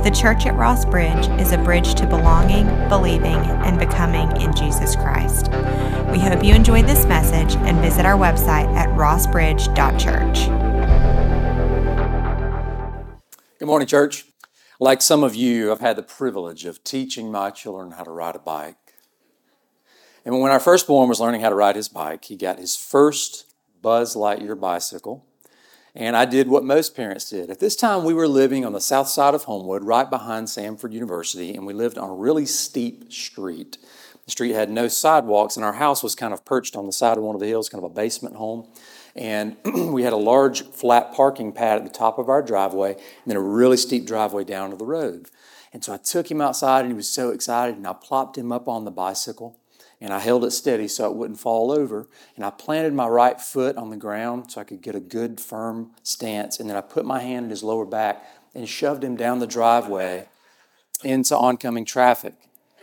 The church at Ross Bridge is a bridge to belonging, believing, and becoming in Jesus Christ. We hope you enjoyed this message and visit our website at rossbridge.church. Good morning, church. Like some of you, I've had the privilege of teaching my children how to ride a bike. And when our firstborn was learning how to ride his bike, he got his first Buzz Lightyear bicycle. And I did what most parents did. At this time, we were living on the south side of Homewood, right behind Samford University, and we lived on a really steep street. The street had no sidewalks, and our house was kind of perched on the side of one of the hills, kind of a basement home. And we had a large flat parking pad at the top of our driveway, and then a really steep driveway down to the road. And so I took him outside, and he was so excited, and I plopped him up on the bicycle. And I held it steady so it wouldn't fall over. And I planted my right foot on the ground so I could get a good, firm stance. And then I put my hand in his lower back and shoved him down the driveway into oncoming traffic.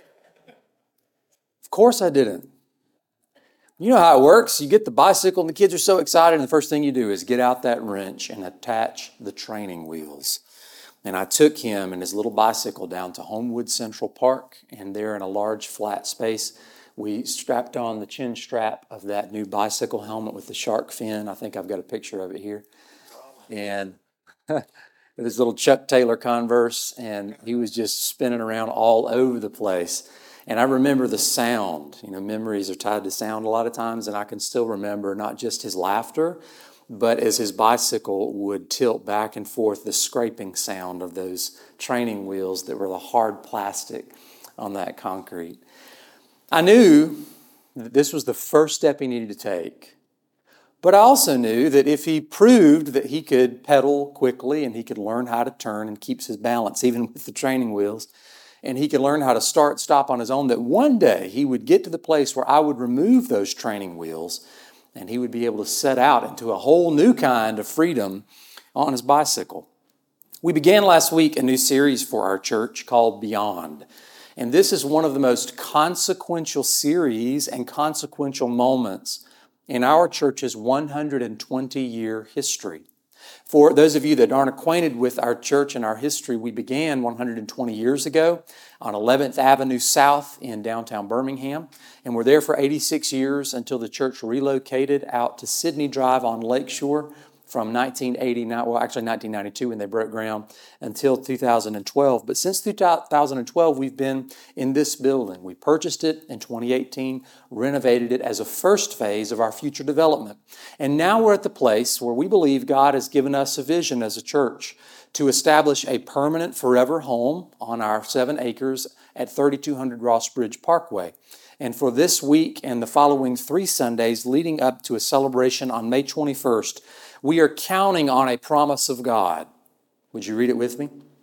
Of course I didn't. You know how it works. You get the bicycle and the kids are so excited, and the first thing you do is get out that wrench and attach the training wheels. And I took him and his little bicycle down to Homewood Central Park, and there in a large flat space, we strapped on the chin strap of that new bicycle helmet with the shark fin. I think I've got a picture of it here. And with his little Chuck Taylor Converse, and he was just spinning around all over the place. And I remember the sound. You know, memories are tied to sound a lot of times, and I can still remember not just his laughter, but as his bicycle would tilt back and forth, the scraping sound of those training wheels that were the hard plastic on that concrete. I knew that this was the first step he needed to take. But I also knew that if he proved that he could pedal quickly and he could learn how to turn and keeps his balance even with the training wheels, and he could learn how to start, stop on his own, that one day he would get to the place where I would remove those training wheels and he would be able to set out into a whole new kind of freedom on his bicycle. We began last week a new series for our church called Beyond. And this is one of the most consequential series and consequential moments in our church's 120-year history. For those of you that aren't acquainted with our church and our history, we began 120 years ago on 11th Avenue South in downtown Birmingham. And we're there for 86 years until the church relocated out to Sydney Drive on Lakeshore from 1992 when they broke ground until 2012. But since 2012, we've been in this building. We purchased it in 2018, renovated it as a first phase of our future development. And now we're at the place where we believe God has given us a vision as a church to establish a permanent forever home on our 7 acres at 3200 Ross Bridge Parkway. And for this week and the following 3 Sundays leading up to a celebration on May 21st, we are counting on a promise of God. Would you read it with me?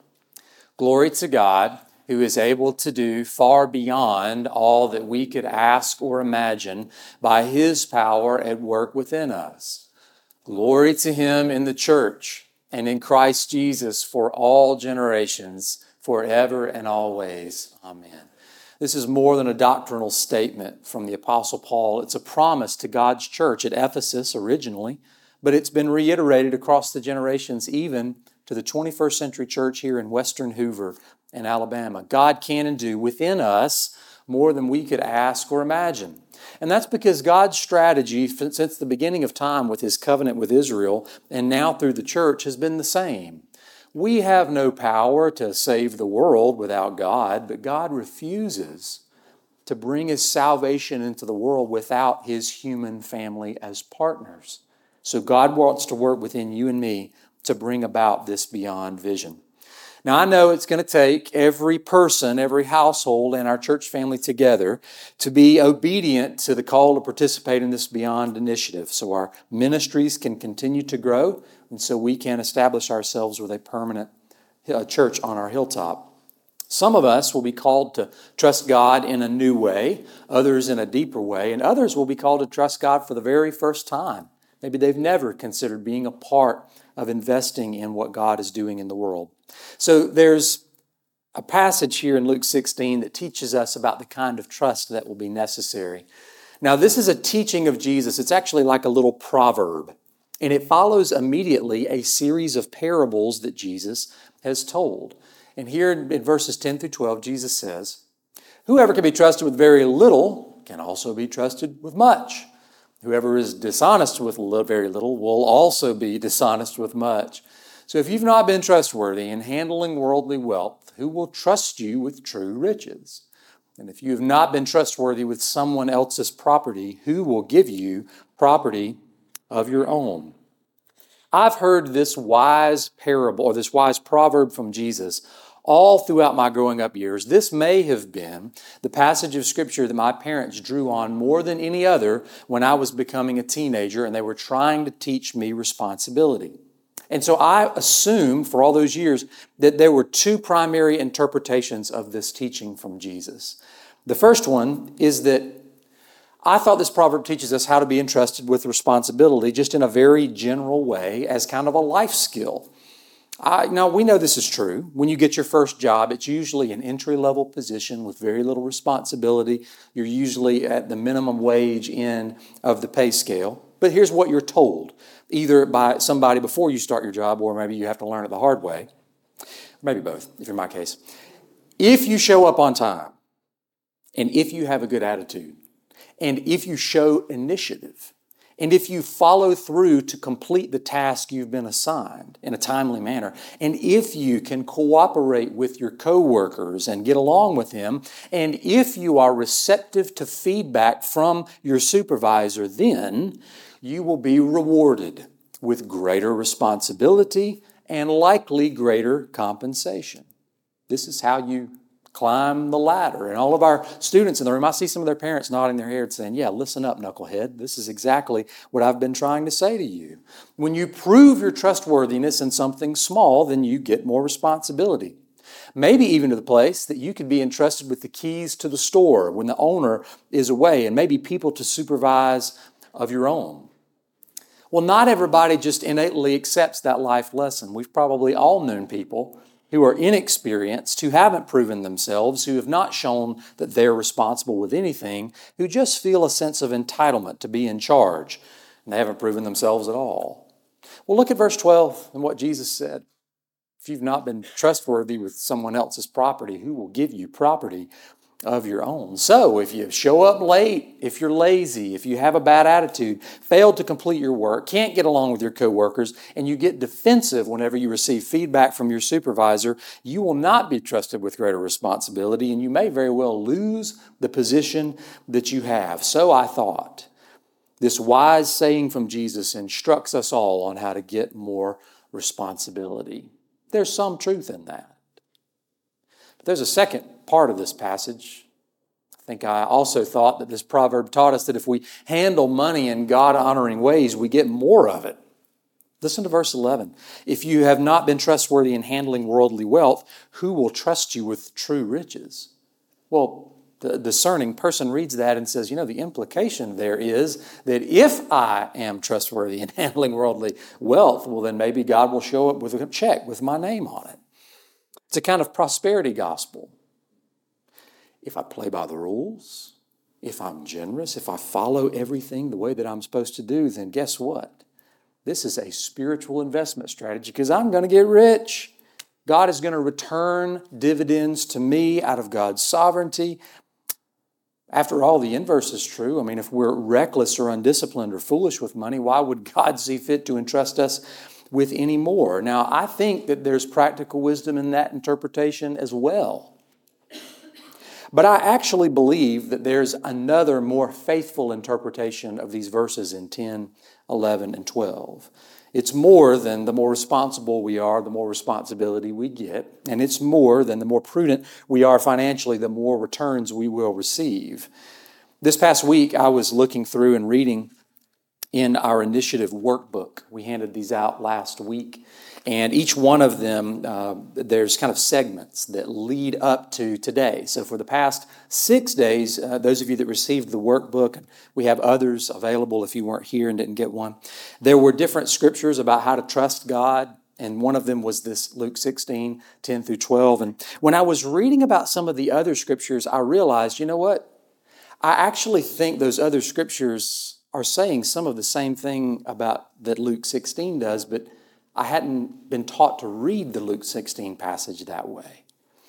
Glory to God, who is able to do far beyond all that we could ask or imagine by His power at work within us. Glory to Him in the church and in Christ Jesus for all generations, forever and always. Amen. This is more than a doctrinal statement from the Apostle Paul. It's a promise to God's church at Ephesus originally, but it's been reiterated across the generations, even to the 21st century church here in Western Hoover and Alabama. God can and do within us more than we could ask or imagine. And that's because God's strategy since the beginning of time with His covenant with Israel and now through the church has been the same. We have no power to save the world without God, but God refuses to bring His salvation into the world without His human family as partners. So God wants to work within you and me to bring about this beyond vision. Now, I know it's going to take every person, every household, and our church family together to be obedient to the call to participate in this Beyond initiative so our ministries can continue to grow and so we can establish ourselves with a permanent church on our hilltop. Some of us will be called to trust God in a new way, others in a deeper way, and others will be called to trust God for the very first time. Maybe they've never considered being a part of investing in what God is doing in the world. So there's a passage here in Luke 16 that teaches us about the kind of trust that will be necessary. Now, this is a teaching of Jesus. It's actually like a little proverb, and it follows immediately a series of parables that Jesus has told. And here in verses 10 through 12, Jesus says, "Whoever can be trusted with very little can also be trusted with much. Whoever is dishonest with very little will also be dishonest with much. So if you've not been trustworthy in handling worldly wealth, who will trust you with true riches? And if you have not been trustworthy with someone else's property, who will give you property of your own?" I've heard this wise parable or this wise proverb from Jesus all throughout my growing up years. This may have been the passage of Scripture that my parents drew on more than any other when I was becoming a teenager and they were trying to teach me responsibility. And so I assumed for all those years that there were two primary interpretations of this teaching from Jesus. The first one is that I thought this proverb teaches us how to be entrusted with responsibility just in a very general way as kind of a life skill. Now, we know this is true. When you get your first job, it's usually an entry-level position with very little responsibility. You're usually at the minimum wage end of the pay scale. But here's what you're told, either by somebody before you start your job, or maybe you have to learn it the hard way. Maybe both, if in my case. If you show up on time, and if you have a good attitude, and if you show initiative, and if you follow through to complete the task you've been assigned in a timely manner, and if you can cooperate with your coworkers and get along with them, and if you are receptive to feedback from your supervisor, then you will be rewarded with greater responsibility and likely greater compensation. This is how you climb the ladder. And all of our students in the room, I see some of their parents nodding their heads saying, "Yeah, listen up, knucklehead. This is exactly what I've been trying to say to you." When you prove your trustworthiness in something small, then you get more responsibility. Maybe even to the place that you could be entrusted with the keys to the store when the owner is away, and maybe people to supervise of your own. Well, not everybody just innately accepts that life lesson. We've probably all known people who are inexperienced, who haven't proven themselves, who have not shown that they're responsible with anything, who just feel a sense of entitlement to be in charge, and they haven't proven themselves at all. Well, look at verse 12 and what Jesus said. If you've not been trustworthy with someone else's property, who will give you property of your own? So if you show up late, if you're lazy, if you have a bad attitude, failed to complete your work, can't get along with your coworkers, and you get defensive whenever you receive feedback from your supervisor, you will not be trusted with greater responsibility, and you may very well lose the position that you have. So I thought, this wise saying from Jesus instructs us all on how to get more responsibility. There's some truth in that. But there's a second part of this passage. I think I also thought that this proverb taught us that if we handle money in God-honoring ways, we get more of it. Listen to verse 11. If you have not been trustworthy in handling worldly wealth, who will trust you with true riches? Well, the discerning person reads that and says, the implication there is that if I am trustworthy in handling worldly wealth, well, then maybe God will show up with a check with my name on it. It's a kind of prosperity gospel. If I play by the rules, if I'm generous, if I follow everything the way that I'm supposed to do, then guess what? This is a spiritual investment strategy because I'm going to get rich. God is going to return dividends to me out of God's sovereignty. After all, the inverse is true. If we're reckless or undisciplined or foolish with money, why would God see fit to entrust us with any more? Now, I think that there's practical wisdom in that interpretation as well. But I actually believe that there's another more faithful interpretation of these verses in 10, 11, and 12. It's more than the more responsible we are, the more responsibility we get. And it's more than the more prudent we are financially, the more returns we will receive. This past week, I was looking through and reading in our initiative workbook. We handed these out last week. And each one of them, there's kind of segments that lead up to today. So for the past 6 days, those of you that received the workbook, we have others available if you weren't here and didn't get one, there were different scriptures about how to trust God. And one of them was this Luke 16, 10 through 12. And when I was reading about some of the other scriptures, I realized, you know what? I actually think those other scriptures are saying some of the same thing about that Luke 16 does, but I hadn't been taught to read the Luke 16 passage that way.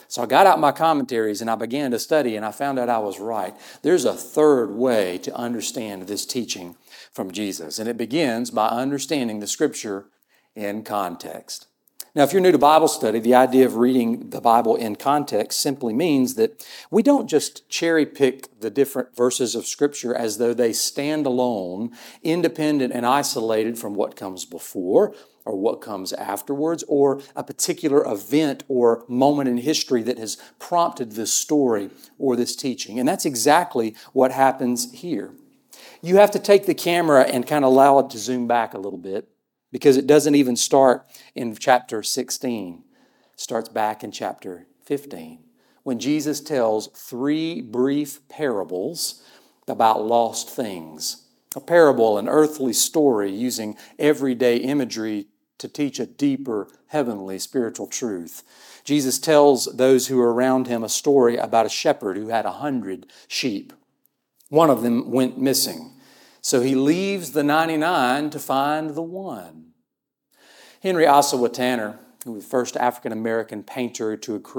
So I got out my commentaries and I began to study, and I found out I was right. There's a third way to understand this teaching from Jesus, and it begins by understanding the Scripture in context. Now, if you're new to Bible study, the idea of reading the Bible in context simply means that we don't just cherry pick the different verses of Scripture as though they stand alone, independent and isolated from what comes before or what comes afterwards, or a particular event or moment in history that has prompted this story or this teaching. And that's exactly what happens here. You have to take the camera and kind of allow it to zoom back a little bit, because it doesn't even start in chapter 16. It starts back in chapter 15, when Jesus tells 3 brief parables about lost things. A parable, an earthly story using everyday imagery to teach a deeper, heavenly, spiritual truth. Jesus tells those who are around him a story about a shepherd who had 100 sheep. One of them went missing. So he leaves the 99 to find the one. Henry Ossawa Tanner, who was the first African-American painter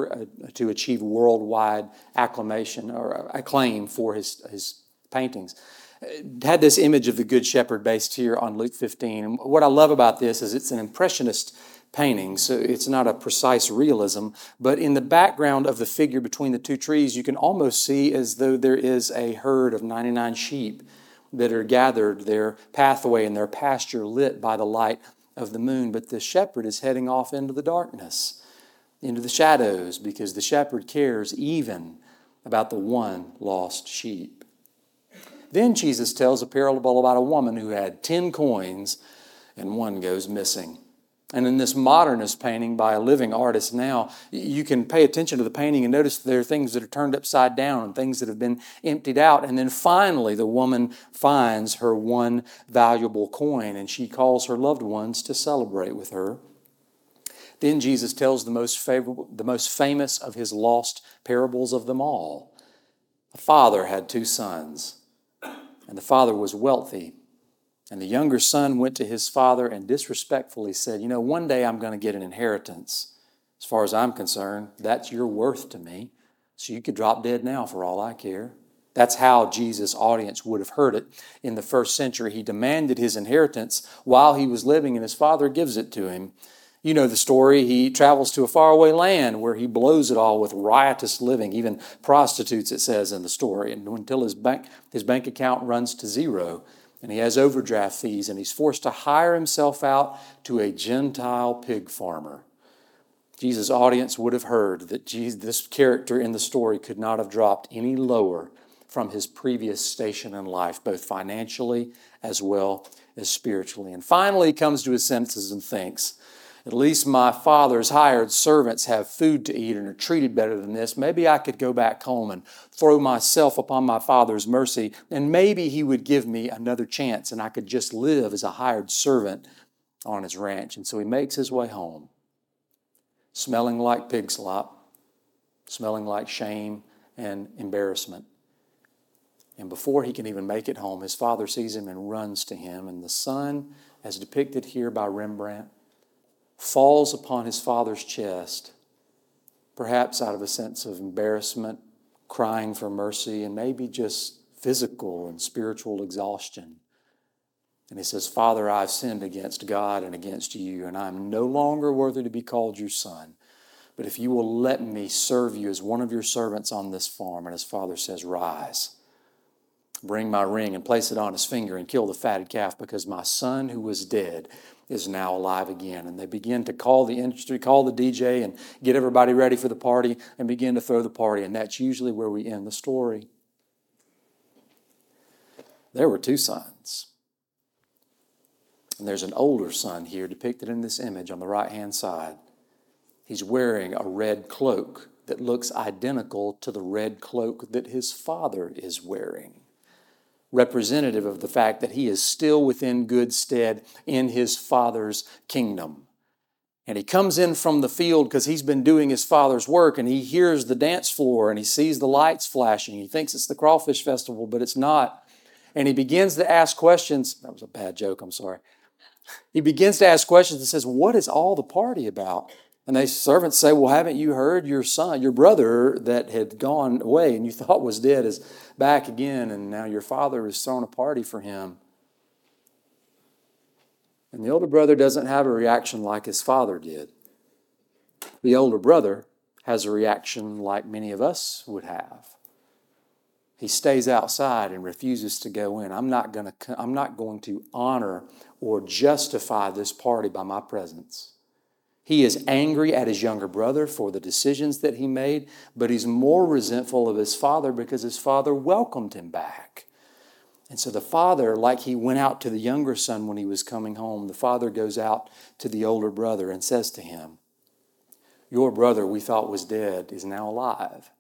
to achieve worldwide acclamation or acclaim for his paintings, had this image of the Good Shepherd based here on Luke 15. And what I love about this is it's an impressionist painting, so it's not a precise realism, but in the background of the figure between the 2 trees, you can almost see as though there is a herd of 99 sheep that are gathered, their pathway and their pasture lit by the light of the moon. But the shepherd is heading off into the darkness, into the shadows, because the shepherd cares even about the one lost sheep. Then Jesus tells a parable about a woman who had 10 coins and one goes missing. And in this modernist painting by a living artist now, you can pay attention to the painting and notice there are things that are turned upside down and things that have been emptied out. And then finally, the woman finds her one valuable coin, and she calls her loved ones to celebrate with her. Then Jesus tells the most famous of his lost parables of them all. A father had 2 sons, and the father was wealthy. And the younger son went to his father and disrespectfully said, one day I'm going to get an inheritance. As far as I'm concerned, that's your worth to me. So you could drop dead now for all I care. That's how Jesus' audience would have heard it in the first century. He demanded his inheritance while he was living, and his father gives it to him. You know the story. He travels to a faraway land where he blows it all with riotous living, even prostitutes, it says in the story, and until his bank account runs to zero. And he has overdraft fees, and he's forced to hire himself out to a Gentile pig farmer. Jesus' audience would have heard that this character in the story could not have dropped any lower from his previous station in life, both financially as well as spiritually. And finally, he comes to his senses and thinks, at least my father's hired servants have food to eat and are treated better than this. Maybe I could go back home and throw myself upon my father's mercy, and maybe he would give me another chance and I could just live as a hired servant on his ranch. And so he makes his way home, smelling like pig slop, smelling like shame and embarrassment. And before he can even make it home, his father sees him and runs to him. And the son, as depicted here by Rembrandt, falls upon his father's chest, perhaps out of a sense of embarrassment, crying for mercy, and maybe just physical and spiritual exhaustion. And he says, Father, I've sinned against God and against you, and I'm no longer worthy to be called your son. But if you will let me serve you as one of your servants on this farm. And his father says, rise, bring my ring and place it on his finger and kill the fatted calf, because my son who was dead is now alive again. And they begin to call the industry, call the DJ, and get everybody ready for the party and begin to throw the party. And that's usually where we end the story. There were 2 sons. And there's an older son here depicted in this image on the right-hand side. He's wearing a red cloak that looks identical to the red cloak that his father is wearing, representative of the fact that he is still within good stead in his father's kingdom. And he comes in from the field because he's been doing his father's work, and he hears the dance floor and he sees the lights flashing. He thinks it's the crawfish festival, but it's not. And he begins to ask questions. That was a bad joke, I'm sorry. He begins to ask questions and says, what is all the party about? And the servants say, well, haven't you heard your son, your brother that had gone away and you thought was dead is back again, and now your father has thrown a party for him. And the older brother doesn't have a reaction like his father did. The older brother has a reaction like many of us would have. He stays outside and refuses to go in. I'm not going to honor or justify this party by my presence. He is angry at his younger brother for the decisions that he made, but he's more resentful of his father because his father welcomed him back. And so the father, like he went out to the younger son when he was coming home, the father goes out to the older brother and says to him, your brother we thought was dead is now alive.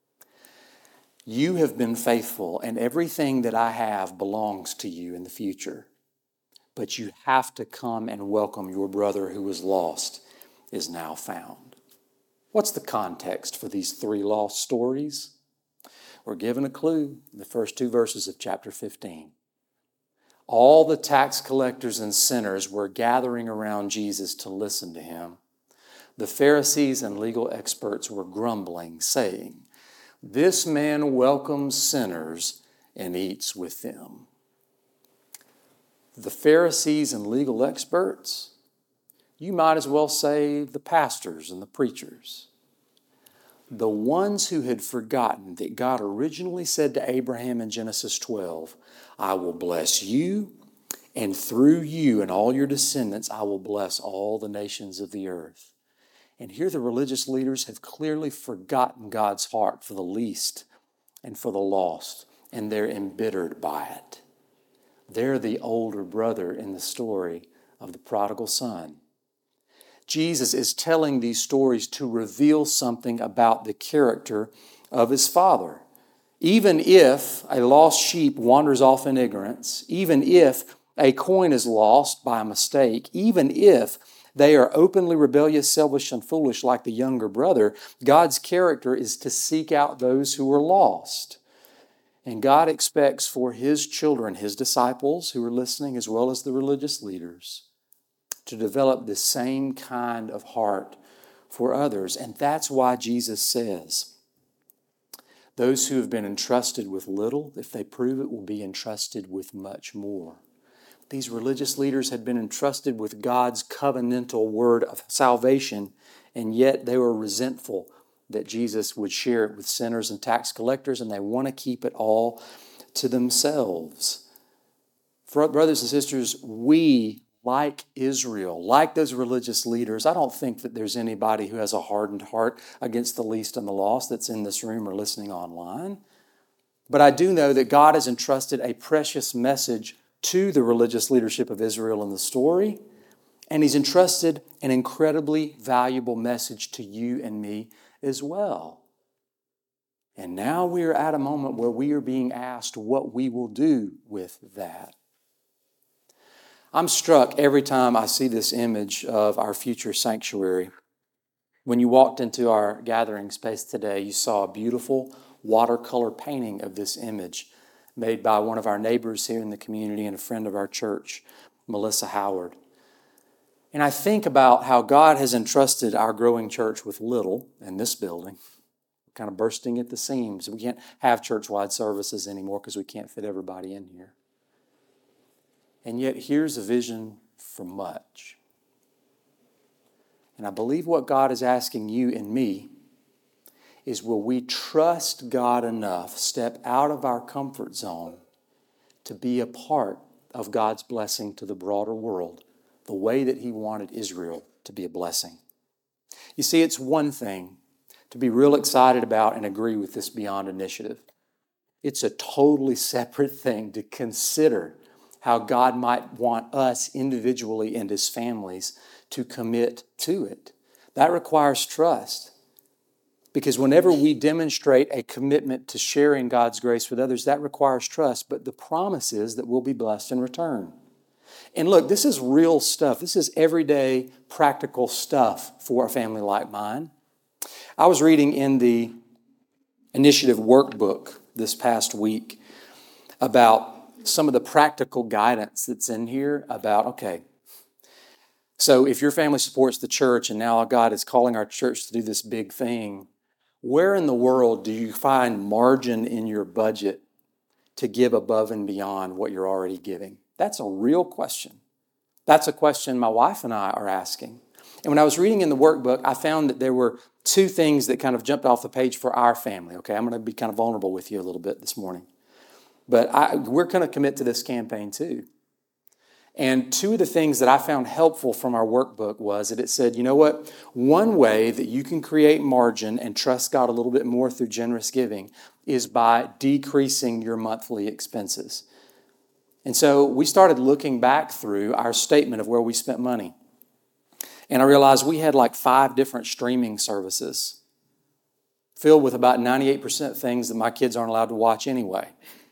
You have been faithful, and everything that I have belongs to you in the future. But you have to come and welcome your brother who was lost is now found. What's the context for these three lost stories? We're given a clue in the first two verses of chapter 15. All the tax collectors and sinners were gathering around Jesus to listen to him. The Pharisees and legal experts were grumbling, saying, this man welcomes sinners and eats with them. The Pharisees and legal experts, you might as well say the pastors and the preachers. The ones who had forgotten that God originally said to Abraham in Genesis 12, I will bless you, and through you and all your descendants, I will bless all the nations of the earth. And here the religious leaders have clearly forgotten God's heart for the least and for the lost, and they're embittered by it. They're the older brother in the story of the prodigal son. Jesus is telling these stories to reveal something about the character of his Father. Even if a lost sheep wanders off in ignorance, even if a coin is lost by a mistake, even if they are openly rebellious, selfish, and foolish like the younger brother, God's character is to seek out those who are lost. And God expects for his children, his disciples who are listening, as well as the religious leaders, to develop the same kind of heart for others. And that's why Jesus says, those who have been entrusted with little, if they prove it, will be entrusted with much more. These religious leaders had been entrusted with God's covenantal word of salvation, and yet they were resentful that Jesus would share it with sinners and tax collectors, and they want to keep it all to themselves. For brothers and sisters, we, like Israel, like those religious leaders, I don't think that there's anybody who has a hardened heart against the least and the lost that's in this room or listening online. But I do know that God has entrusted a precious message to the religious leadership of Israel in the story, and he's entrusted an incredibly valuable message to you and me as well. And now we are at a moment where we are being asked what we will do with that. I'm struck every time I see this image of our future sanctuary. When you walked into our gathering space today, you saw a beautiful watercolor painting of this image made by one of our neighbors here in the community and a friend of our church, Melissa Howard. And I think about how God has entrusted our growing church with little in this building, kind of bursting at the seams. We can't have church-wide services anymore because we can't fit everybody in here. And yet here's a vision for much. And I believe what God is asking you and me is, will we trust God enough, step out of our comfort zone to be a part of God's blessing to the broader world, the way that he wanted Israel to be a blessing? You see, it's one thing to be real excited about and agree with this Beyond initiative. It's a totally separate thing to consider how God might want us individually and as families to commit to it. That requires trust. Because whenever we demonstrate a commitment to sharing God's grace with others, that requires trust. But the promise is that we'll be blessed in return. And look, this is real stuff. This is everyday, practical stuff for a family like mine. I was reading in the initiative workbook this past week about some of the practical guidance that's in here about, okay, So if your family supports the church and now God is calling our church to do this big thing, where in the world do you find margin in your budget to give above and beyond what you're already giving? That's a real question. That's a question my wife and I are asking. And when I was reading in the workbook, I found that there were two things that kind of jumped off the page for our family. Okay, I'm going to be kind of vulnerable with you a little bit this morning. But we're going to commit to this campaign too. And two of the things that I found helpful from our workbook was that it said, you know what? One way that you can create margin and trust God a little bit more through generous giving is by decreasing your monthly expenses. And so we started looking back through our statement of where we spent money. And I realized we had like 5 different streaming services filled with about 98% things that my kids aren't allowed to watch anyway.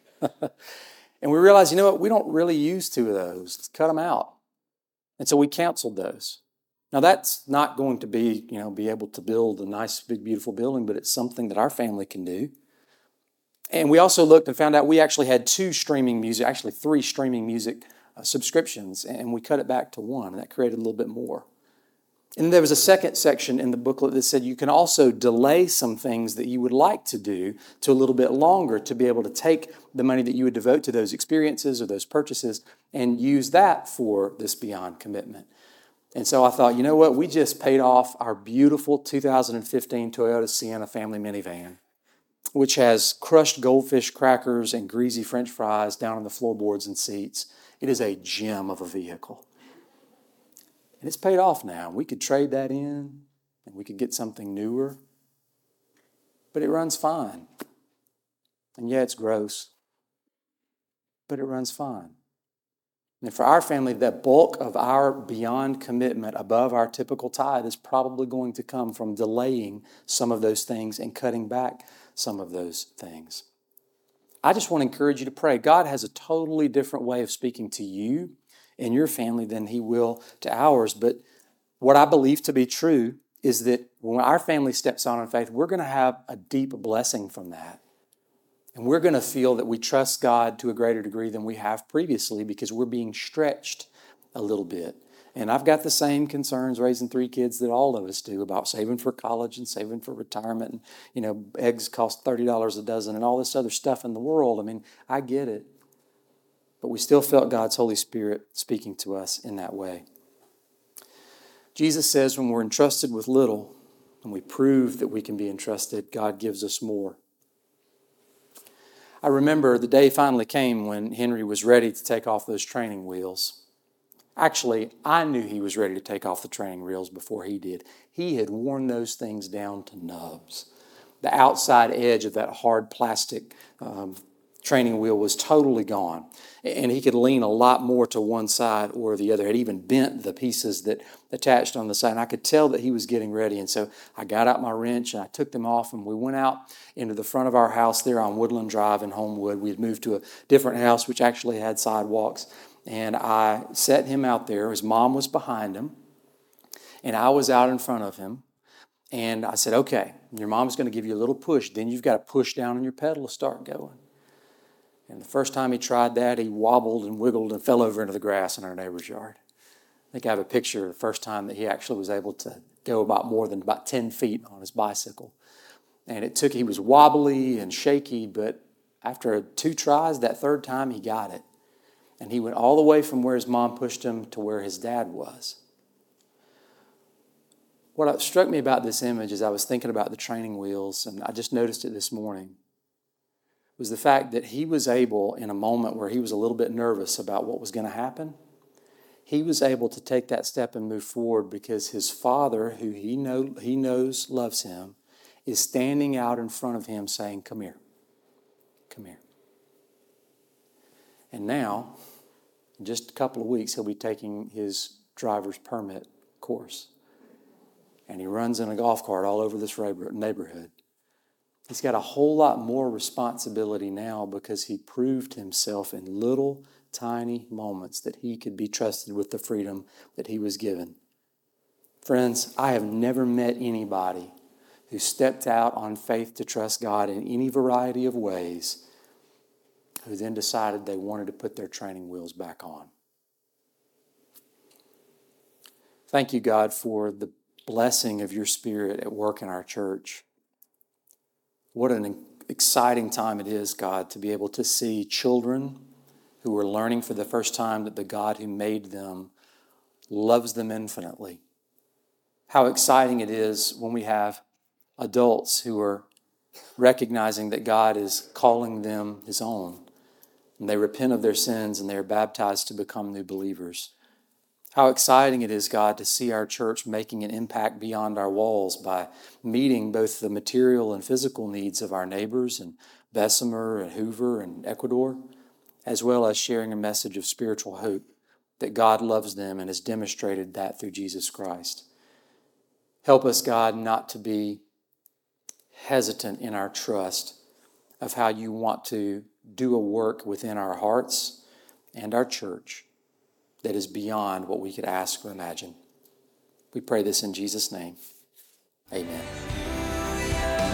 And we realized, you know what, we don't really use 2 of those. Let's cut them out. And so we canceled those. Now that's not going to be able to build a nice, big, beautiful building, but it's something that our family can do. And we also looked and found out we actually had 3 streaming music subscriptions, and we cut it back to 1, and that created a little bit more. And there was a second section in the booklet that said you can also delay some things that you would like to do to a little bit longer to be able to take the money that you would devote to those experiences or those purchases and use that for this Beyond commitment. And so I thought, you know what? We just paid off our beautiful 2015 Toyota Sienna family minivan, which has crushed goldfish crackers and greasy French fries down on the floorboards and seats. It is a gem of a vehicle. And it's paid off now. We could trade that in and we could get something newer. But it runs fine. And yeah, it's gross. But it runs fine. And for our family, the bulk of our Beyond commitment above our typical tithe is probably going to come from delaying some of those things and cutting back some of those things. I just want to encourage you to pray. God has a totally different way of speaking to you and your family than He will to ours. But what I believe to be true is that when our family steps out in faith, we're going to have a deep blessing from that. And we're going to feel that we trust God to a greater degree than we have previously because we're being stretched a little bit. And I've got the same concerns raising 3 kids that all of us do about saving for college and saving for retirement. And, eggs cost $30 a dozen and all this other stuff in the world. I mean, I get it. But we still felt God's Holy Spirit speaking to us in that way. Jesus says when we're entrusted with little and we prove that we can be entrusted, God gives us more. I remember the day finally came when Henry was ready to take off those training wheels. Actually, I knew he was ready to take off the training wheels before he did. He had worn those things down to nubs. The outside edge of that hard plastic training wheel was totally gone. And he could lean a lot more to one side or the other. Had even bent the pieces that attached on the side. And I could tell that he was getting ready. And so I got out my wrench and I took them off and we went out into the front of our house there on Woodland Drive in Homewood. We had moved to a different house which actually had sidewalks. And I set him out there. His mom was behind him. And I was out in front of him. And I said, okay, your mom's going to give you a little push. Then you've got to push down on your pedal to start going. And the first time he tried that, he wobbled and wiggled and fell over into the grass in our neighbor's yard. I think I have a picture of the first time that he actually was able to go about 10 feet on his bicycle. And he was wobbly and shaky, but after 2 tries, that third time he got it. And he went all the way from where his mom pushed him to where his dad was. What struck me about this image as I was thinking about the training wheels, and I just noticed it this morning, was the fact that he was able, in a moment where he was a little bit nervous about what was going to happen, he was able to take that step and move forward because his father, who he knows loves him, is standing out in front of him saying, come here, come here. And now, in just a couple of weeks, he'll be taking his driver's permit course. And he runs in a golf cart all over this neighborhood. He's got a whole lot more responsibility now because he proved himself in little, tiny moments that he could be trusted with the freedom that he was given. Friends, I have never met anybody who stepped out on faith to trust God in any variety of ways who then decided they wanted to put their training wheels back on. Thank you, God, for the blessing of your Spirit at work in our church. What an exciting time it is, God, to be able to see children who are learning for the first time that the God who made them loves them infinitely. How exciting it is when we have adults who are recognizing that God is calling them His own, and they repent of their sins and they are baptized to become new believers. How exciting it is, God, to see our church making an impact beyond our walls by meeting both the material and physical needs of our neighbors in Bessemer and Hoover and Ecuador, as well as sharing a message of spiritual hope that God loves them and has demonstrated that through Jesus Christ. Help us, God, not to be hesitant in our trust of how you want to do a work within our hearts and our church that is beyond what we could ask or imagine. We pray this in Jesus' name.